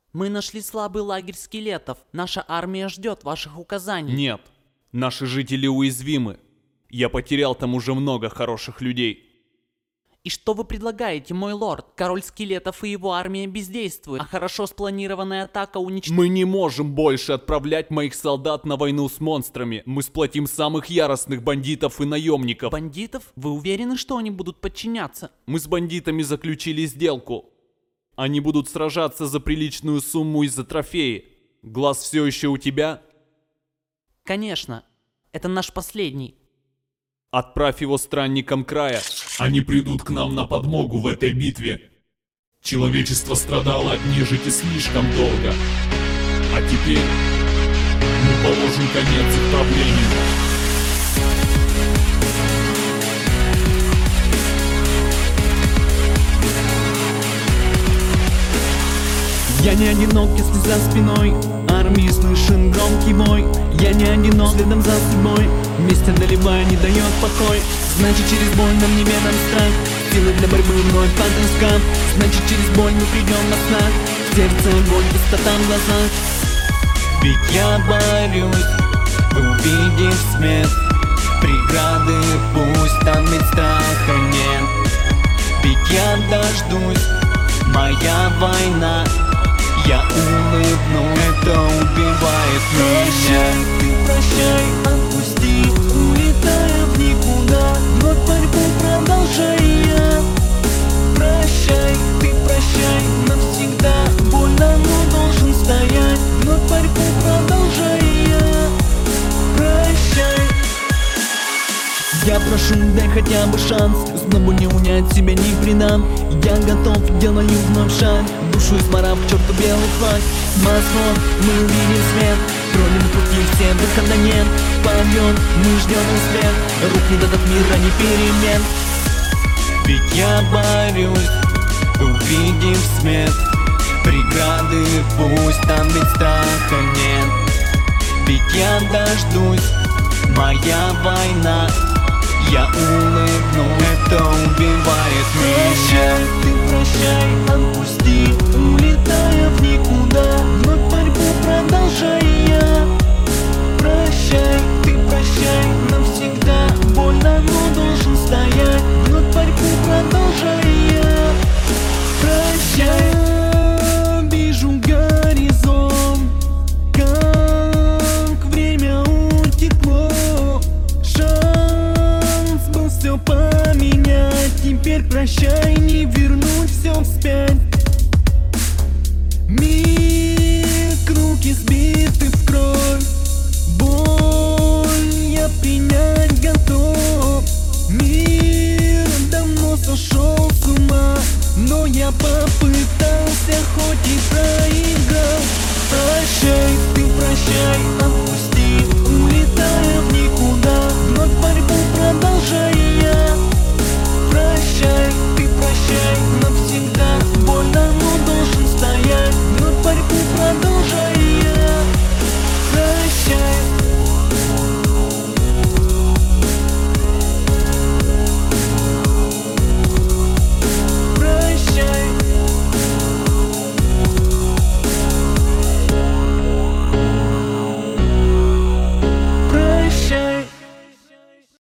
Мы нашли слабый лагерь скелетов. Наша армия ждет ваших указаний. Нет, наши жители уязвимы. Я потерял там уже много хороших людей. И что вы предлагаете, мой лорд? Король скелетов и его армия бездействуют, а хорошо спланированная атака уничтожена. Мы не можем больше отправлять моих солдат на войну с монстрами. Мы сплотим самых яростных бандитов и наемников. Бандитов? Вы уверены, что они будут подчиняться? Мы с бандитами заключили сделку. Они будут сражаться за приличную сумму из-за трофеи. Глаз все еще у тебя? Конечно. Это наш последний. Отправь его странникам края. Они придут к нам на подмогу в этой битве. Человечество страдало от нежити слишком долго. А теперь мы положим конец их правлению. Я не одинок, если за спиной армии слышен громкий бой. Я не одинок, следом за судьбой вместе одолевая не дает покой. Значит, через боль нам не ведом страх, силы для борьбы вновь подыскам. Значит, через боль мы придем на снах, в сердце боль, пустота в глазах. Ведь я борюсь, увидев свет. Преграды пусть, там ведь страха нет. Ведь я дождусь, моя война. Я улыбну, это убивает меня. Ты прощай, отпусти, улетая в никуда. Вновь борьбу продолжая. Прощай, ты прощай, навсегда. Больно, но должен стоять. Вновь борьбу продолжая. Прощай. Я прошу, дай хотя бы шанс. Снова не унять себя, не предам. Я готов, делаю вновь шаг. Душу изморав к черту белый флаг. Москва, мы увидим свет. Пройдем пути, все выхода нет. Подъем, мы ждем успех. Рухнет этот мир, а не перемен. Ведь я борюсь, увидев свет. Преграды пусть, там ведь страха нет. Ведь я дождусь, моя война. Я улыбну, это убивает меня. Ты прощай, отпусти, улетая в никуда. Вновь борьбу продолжая. Прощай, ты прощай, навсегда. Больно, но должен стоять. Вновь борьбу продолжая. Прощай. Вижу горизонт, как время утекло. Все поменять, теперь прощай, не вернуть все вспять. Миг, руки сбиты в кровь. Боль я принять готов. Мир давно сошел с ума, но я попытался, хоть и проиграл. Прощай, ты прощай, отпусти.